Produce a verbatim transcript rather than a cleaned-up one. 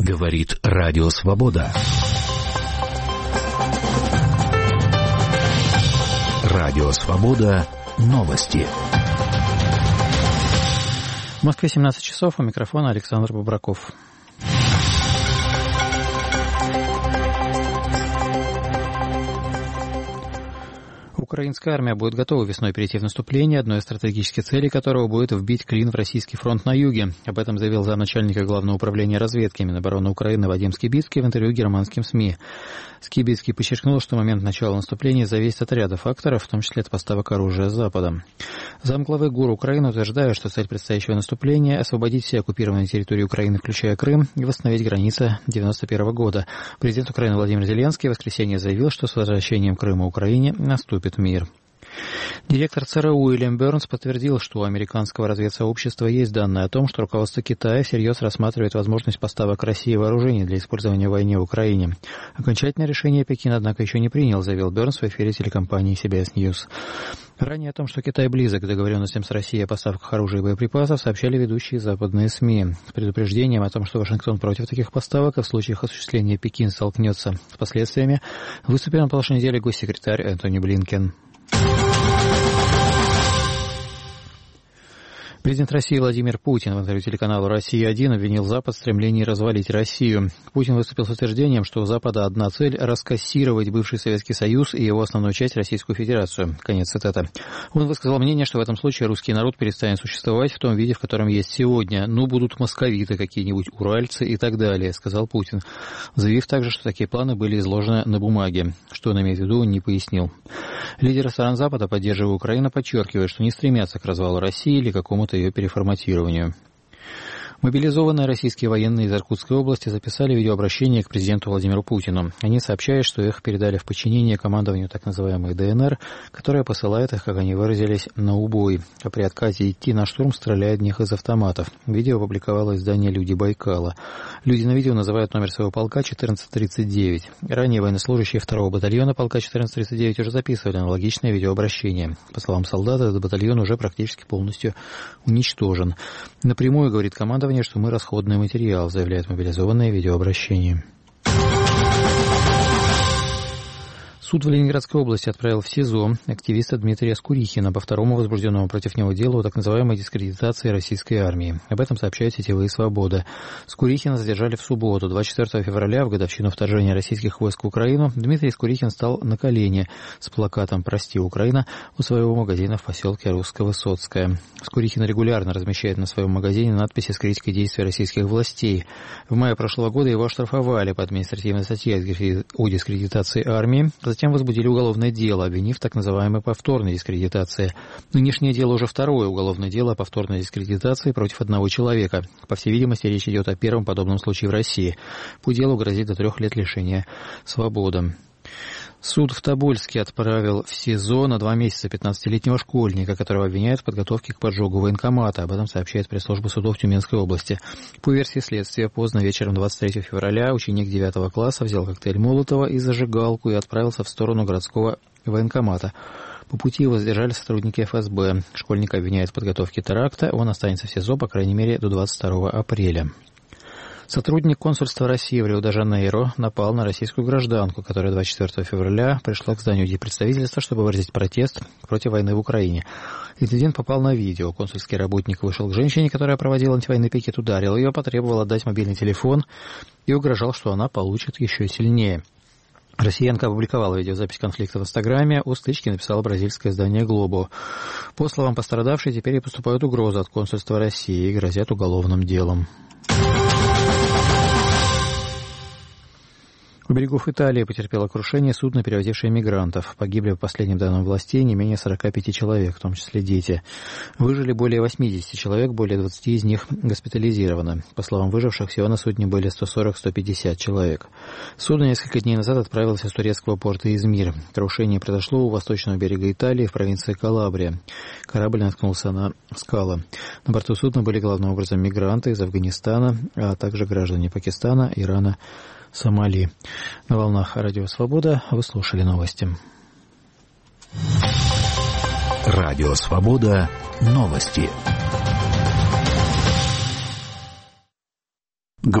Говорит Радио Свобода. Радио Свобода. Новости. В Москве семнадцать часов. У микрофона Александр Бобраков. Украинская армия будет готова весной перейти в наступление, одной из стратегических целей которого будет вбить клин в российский фронт на юге. Об этом заявил замначальника Главного управления разведки Минобороны Украины Вадим Скибицкий в интервью германским СМИ. Скибицкий подчеркнул, что момент начала наступления зависит от ряда факторов, в том числе от поставок оружия с Запада. Замглавы ГУР Украины утверждает, что цель предстоящего наступления – освободить все оккупированные территории Украины, включая Крым, и восстановить границы девяносто первого года. Президент Украины Владимир Зеленский в воскресенье заявил, что с возвращением Крыма Украине наступит мир. Директор ЦРУ Уильям Бернс подтвердил, что у американского разведсообщества есть данные о том, что руководство Китая всерьез рассматривает возможность поставок России вооружений для использования в войне в Украине. Окончательное решение Пекин, однако, еще не принял, заявил Бернс в эфире телекомпании си би эс News. Ранее о том, что Китай близок к договоренностям с Россией о поставках оружия и боеприпасов, сообщали ведущие западные СМИ. С предупреждением о том, что Вашингтон против таких поставок и в случае их осуществления Пекин столкнется с последствиями, выступил на прошлой неделе госсекретарь Энтони Блинкен. Президент России Владимир Путин в интервью телеканалу «Россия-один» обвинил Запад в стремлении развалить Россию. Путин выступил с утверждением, что у Запада одна цель – раскассировать бывший Советский Союз и его основную часть Российскую Федерацию. Конец цитаты. Он высказал мнение, что в этом случае русский народ перестанет существовать в том виде, в котором есть сегодня. Ну, будут московиты какие-нибудь, уральцы и так далее, сказал Путин, заявив также, что такие планы были изложены на бумаге. Что он имеет в виду, он не пояснил. Лидеры стран Запада, поддерживая Украину, подчеркивают, что не стремятся к развалу России или какому-то ее переформатированию. Мобилизованные российские военные из Иркутской области записали видеообращение к президенту Владимиру Путину. Они сообщают, что их передали в подчинение командованию так называемой дэ эн эр, которая посылает их, как они выразились, на убой. А при отказе идти на штурм стреляют в них из автоматов. Видео опубликовало издание «Люди Байкала». Люди на видео называют номер своего полка четырнадцать тридцать девять. Ранее военнослужащие второго батальона полка четырнадцать тридцать девять уже записывали аналогичное видеообращение. По словам солдата, этот батальон уже практически полностью уничтожен. Напрямую говорит командование, что мы расходный материал, заявляет мобилизованное видеообращение. Суд в Ленинградской области отправил в СИЗО активиста Дмитрия Скурихина по второму возбужденному против него делу о так называемой дискредитации российской армии. Об этом сообщают сетевые «Свобода». Скурихина задержали в субботу, двадцать четвёртого февраля, в годовщину вторжения российских войск в Украину. Дмитрий Скурихин стал на колени с плакатом «Прости, Украина» у своего магазина в поселке Русско-Высоцкое. Скурихин регулярно размещает на своем магазине надписи с критикой действий российских властей. В мае прошлого года его оштрафовали по административной статье о дискредитации армии. Затем возбудили уголовное дело, обвинив в так называемой повторной дискредитации. Нынешнее дело уже второе уголовное дело о повторной дискредитации против одного человека. По всей видимости, речь идет о первом подобном случае в России. По делу грозит до трех лет лишения свободы. Суд в Тобольске отправил в СИЗО на два месяца пятнадцатилетнего школьника, которого обвиняют в подготовке к поджогу военкомата. Об этом сообщает пресс-служба судов Тюменской области. По версии следствия, поздно вечером двадцать третьего февраля ученик девятого класса взял коктейль Молотова и зажигалку и отправился в сторону городского военкомата. По пути его задержали сотрудники эф эс бэ. Школьника обвиняют в подготовке теракта. Он останется в СИЗО, по крайней мере, до двадцать второго апреля. Сотрудник консульства России в Рио-де-Жанейро напал на российскую гражданку, которая двадцать четвёртого февраля пришла к зданию представительства, чтобы выразить протест против войны в Украине. Инцидент попал на видео. Консульский работник вышел к женщине, которая проводила антивоенный пикет, ударил ее, потребовал отдать мобильный телефон и угрожал, что она получит еще сильнее. Россиянка опубликовала видеозапись конфликта в Инстаграме. О стычке написало бразильское издание «Глобо». По словам пострадавшей, теперь ей поступают угрозы от консульства России и грозят уголовным делом. У берегов Италии потерпело крушение судно, перевозившее мигрантов. Погибли, по последним данным властей, не менее сорока пяти человек, в том числе дети. Выжили более восьмидесяти человек, более двадцати из них госпитализированы. По словам выживших, всего на судне были сто сорок - сто пятьдесят человек. Судно несколько дней назад отправилось из турецкого порта Измир. Крушение произошло у восточного берега Италии в провинции Калабрия. Корабль наткнулся на скалы. На борту судна были главным образом мигранты из Афганистана, а также граждане Пакистана, Ирана, Сомали. На волнах Радио Свобода вы слушали новости. Радио Свобода. Новости.